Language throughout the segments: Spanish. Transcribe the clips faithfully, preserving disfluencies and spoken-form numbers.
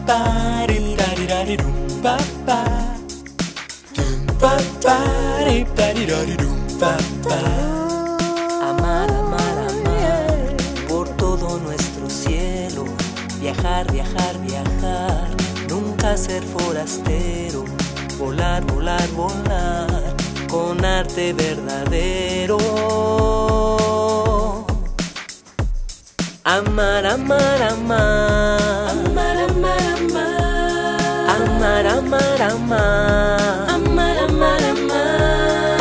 pa ri ta ri ra ri rum pa pa. Tum pa pa ri ta ri ra ri rum pa pa. Amar, amar, amar por todo nuestro cielo. Viajar, viajar, viajar, nunca ser forastero. Volar, volar, volar, con arte verdadero. Amar, amar, amar. Amar, amar, amar. Amar, amar, amar. Amar, amar, amar.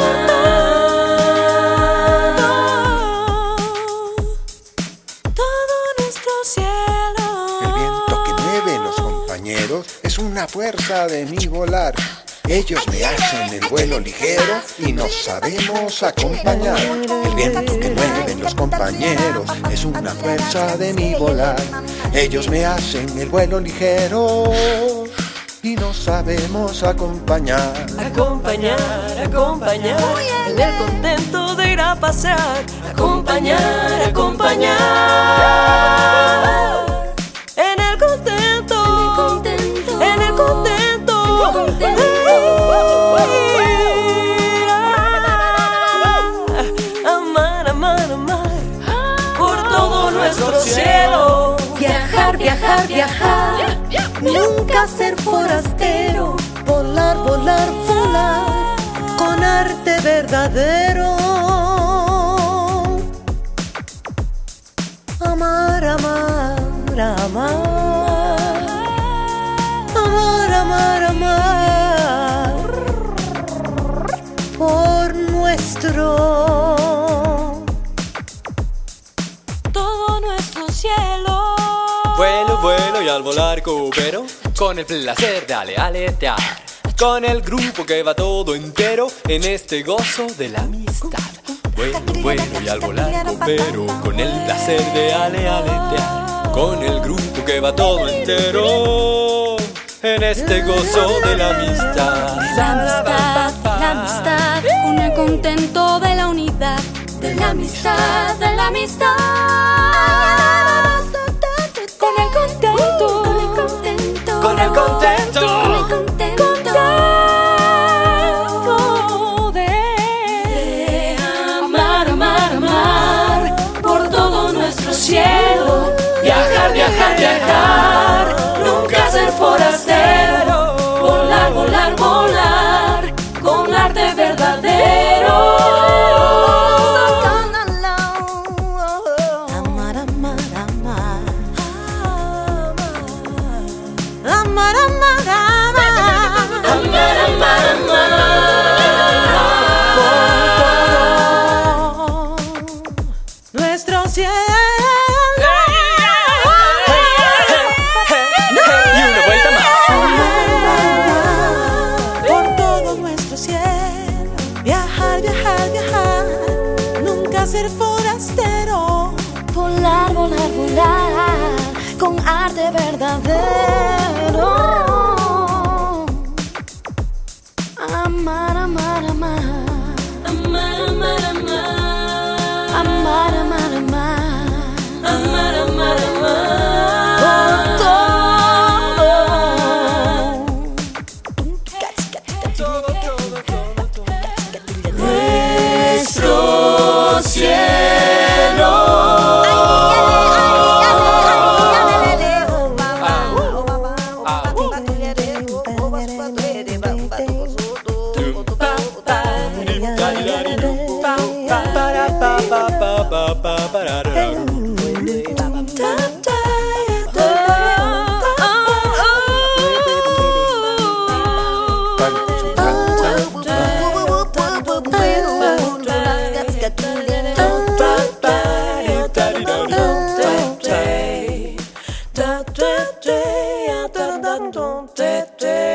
Todo nuestro cielo. El viento que mueve los compañeros es una fuerza de mi volar. Ellos me hacen el vuelo ligero y nos sabemos acompañar. El viento que mueven los compañeros es una fuerza de mi volar. Ellos me hacen el vuelo ligero y nos sabemos acompañar. Acompañar, acompañar, en el contento de ir a pasear. Acompañar, acompañar, en el contento, en el contento, amar, amar, amar, por todo nuestro cielo. Viajar, viajar, viajar, nunca ser forastero. Volar, volar, volar, con arte verdadero. Amar, amar, amar. Amar, amar, amar. Por nuestro. Todo nuestro cielo. Vuelo, vuelo y al volar coopero con el placer de ale aletear. Con el grupo que va todo entero en este gozo de la amistad. Vuelo, vuelo y al volar coopero con el placer de ale aletear. Con el grupo que va todo entero en este gozo de la amistad. La amistad, la amistad, con el contento de la unidad. De la amistad, de la amistad. Con el contento, con el contento, Con el contento, con el contento de amar, amar, amar por todo nuestro cielo. Viajar, viajar, viajar, nunca ser forastero. Volar, volar, volar, con arte verdadero. Amar, amar, amar. Amar, amar, amar. Amar, amar, amar. Nuestro cielo. y una vuelta más. Por todo nuestro cielo. Viajar, viajar, viajar. Nunca ser forastero. Volar, volar, volar, con arte verdadero. Amar, amar, amar. Amar, amar, amar. Amar, amar, amar. Amar, amar, amar. Por todo. Nuestro cielo. Da, da, da, da, da, da, da, da, da.